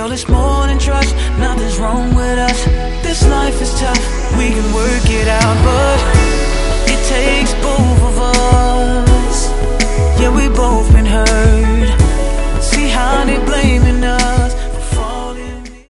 Girl, it's more than trust, nothing's wrong with us. This life is tough, we can work it out, but it takes both